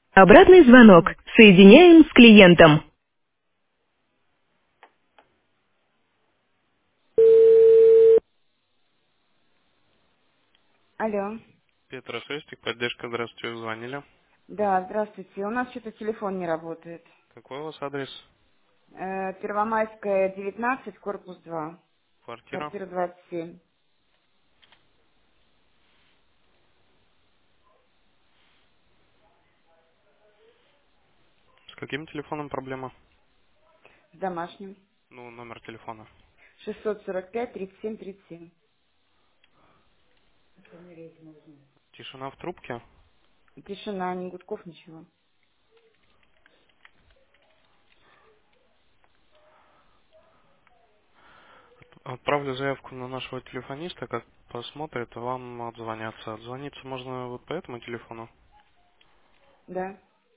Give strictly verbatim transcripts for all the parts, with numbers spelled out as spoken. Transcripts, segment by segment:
Обратный звонок. Соединяем с клиентом. Алло. Петра Сестик, поддержка, здравствуйте, вы звонили. Да, здравствуйте. У нас что-то телефон не работает. Какой у вас адрес? Э, Первомайская, девятнадцать, корпус два. Квартира? Квартира двадцать семь. С каким телефоном проблема? С домашним. Ну, номер телефона. шестьсот сорок пять, тридцать семь, тридцать семь. Тишина в трубке. Тишина, ни гудков, ничего. Отправлю заявку на нашего телефониста, как посмотрит, вам отзвонятся. Отзвониться можно вот по этому телефону. Да.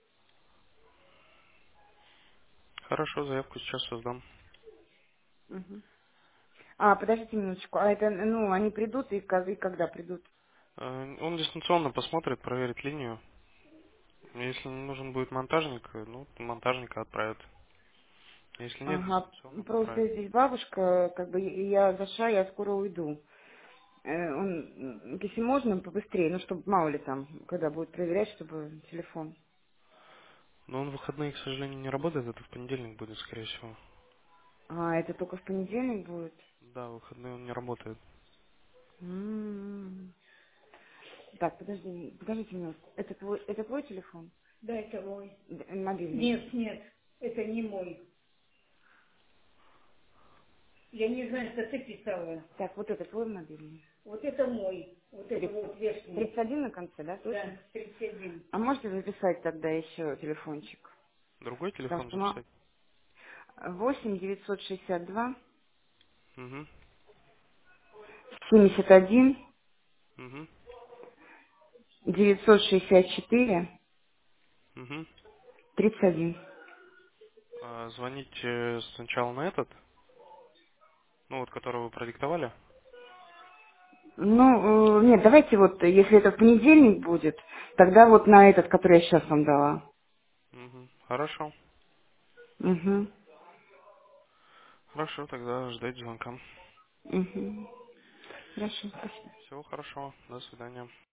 Хорошо, заявку сейчас создам. Мгм. А, подождите минуточку. А это, ну, они придут и, ко- и когда придут? Э, Он дистанционно посмотрит, проверит линию. Если нужен будет монтажник, э, ну, монтажника отправят. Если нет, Ага. дистанционно Просто поправят. здесь бабушка, как бы, и я зашла, я скоро уйду. Э, он, м, если можно, побыстрее, ну, чтобы мало ли там, когда будет проверять, чтобы телефон. Но он в выходные, к сожалению, не работает, это в понедельник будет, скорее всего. А, это только в понедельник будет? Да, в выходные он не работает. М. Так, подожди, подождите минутку. Это твой, это твой телефон? Да, это мой. Д- Мобильный. Нет, нет, это не мой. Я не знаю, что ты писала. Так, вот это твой мобильный. Вот это мой. Вот это Тридцать вот верхний. тридцать один на конце, да, точно? Да, тридцать один. А можете записать тогда еще телефончик? Другой Потому телефон что ма- записать? восемь девятьсот шестьдесят два Угу. семьдесят один Угу. девятьсот шестьдесят четыре Угу. тридцать один. А, звоните сначала на этот, ну вот, который вы продиктовали. Ну, э, нет, давайте вот, э, если это в понедельник будет, тогда вот на этот, который я сейчас вам дала. Угу. Хорошо. Угу. Хорошо, тогда ждать звонка. Угу. Хорошо, спасибо. Всего хорошего. До свидания.